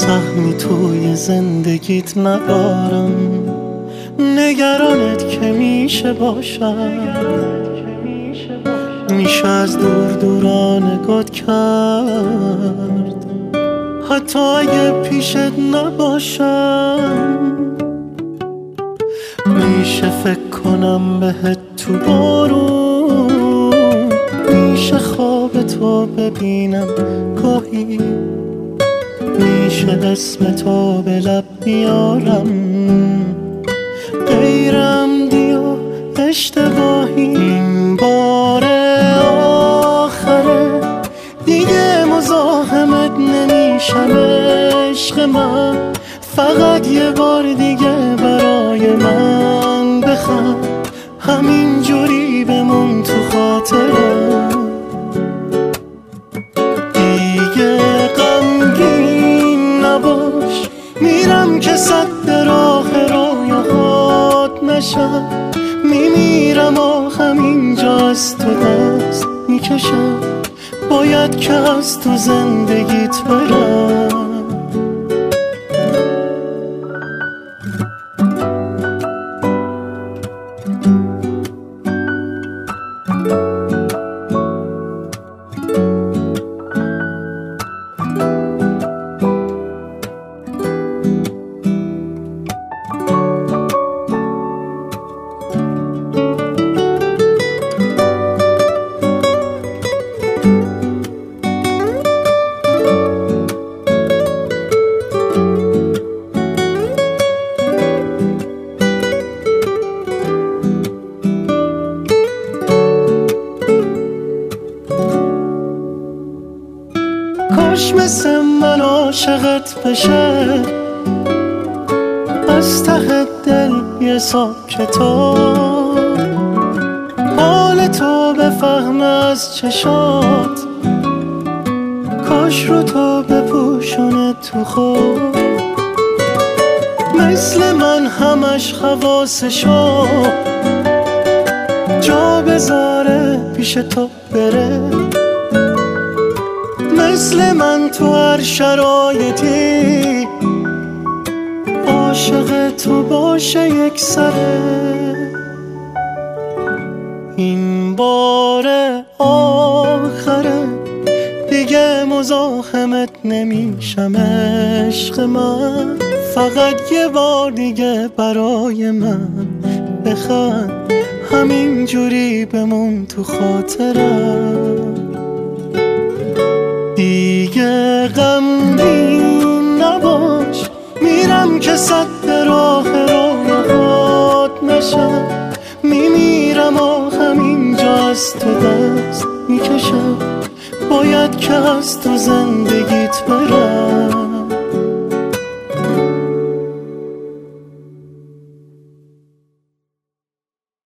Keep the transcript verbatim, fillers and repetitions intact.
سهمی توی زندگیت ندارم، نگرانت که میشه باشم، میشه از دور دورانگات کرد حتی اگه پیشت نباشم. میشه فکر کنم بهت تو بارون، میشه خواب تو ببینم گاهی، میشه اسم تو به لب بیارم غیرم دیا اشتباهی. این بار آخره دیگه مزاحمت نمیشم عشق من، فقط یه بار دیگه برای من بخند، همین جوری بمون تو خاطرم. دیگه غمگین نباش، میرم که صد راه رویاهات نشم، میمیرم آخم اینجا از تو دست میکشم، باید که از تو زندگیت برم. کاش مثل من عاشقت بشه، از ته دل یه صاحب کتاب حال تو بفهم از چشات، کاش رو تو بپوشونه تو خود، مثل من همش حواسشو جا بذاره پیش تو بره، مثل من تو هر شرایطی عاشق تو باشه یک سره. این بار آخره دیگه مزاحمت نمیشم عشق من، فقط یه بار دیگه برای من بخند، همین جوری بمون تو خاطرم. دیگه غمگین نباش، میرم که صد راه رویاهات نشم، میمیرم آخم اینجا از تو دست میکشم، باید که از تو زندگیت برم.